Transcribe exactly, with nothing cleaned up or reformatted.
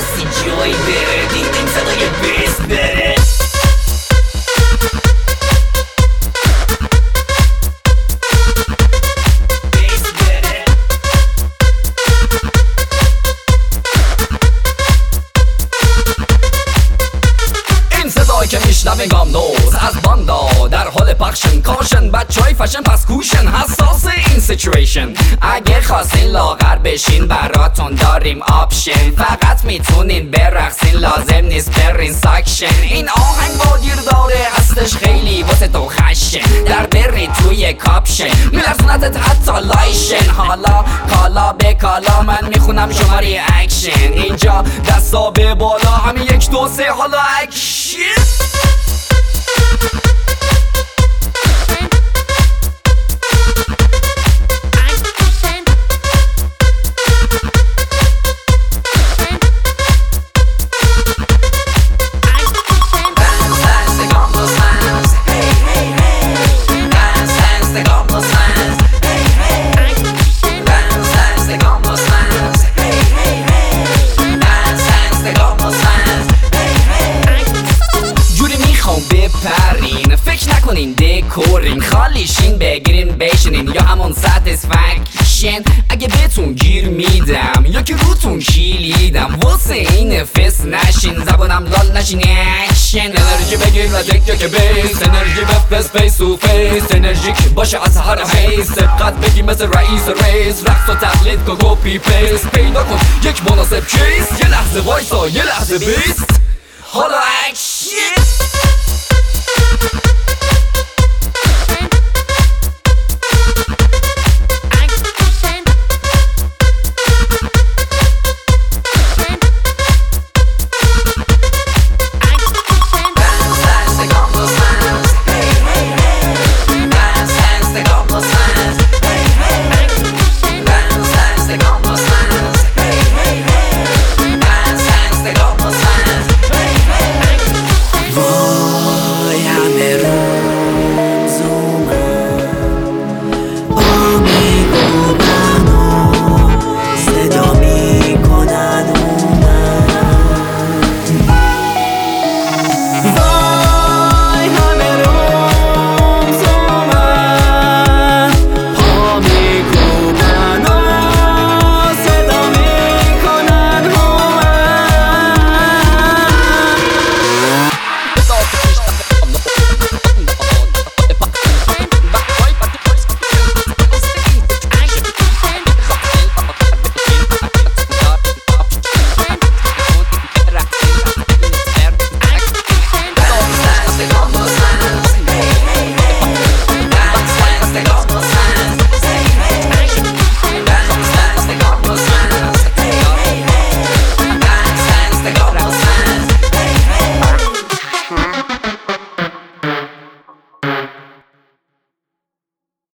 کسی جایی بره دیدیم صدای بیس بره که میشنوه گام نوز از باندا در حال پخشن کاشن بچه های فشن پس کوشن حساس این سیچویشن اگه خواستین لاغر بشین براتون داریم آپشن فقط میتونین برقصین لازم نیست برین ساکشن این آهنگ با گیر داره هستش خیلی واسه تو خشن در بری توی کاپشن میلرزونتت حتی لایشن حالا کالا به کالا من میخونم شماری اکشن اینجا دستا به بالا همین یک دو سه حالا اکشن بپرین فکر نکنین دکورین خالیشین بگیرین بشینین یا همون ساتیسفکشن اگه بهتون گیر میدم یا که روتون کلیدم واسه این فس نشین زبانم لال نشین اکشن انرژی بگیر و دکه که بیس انرژی بفرست فیس تو فیس انرژیک باشه از هر حیث سبقت بگی مثل رئیس ریس رقص و تقلید کن کپی پیس پیدا کن یک مناسب کیس یه لحظه وایسا یه لحظه بیست حالا اکشن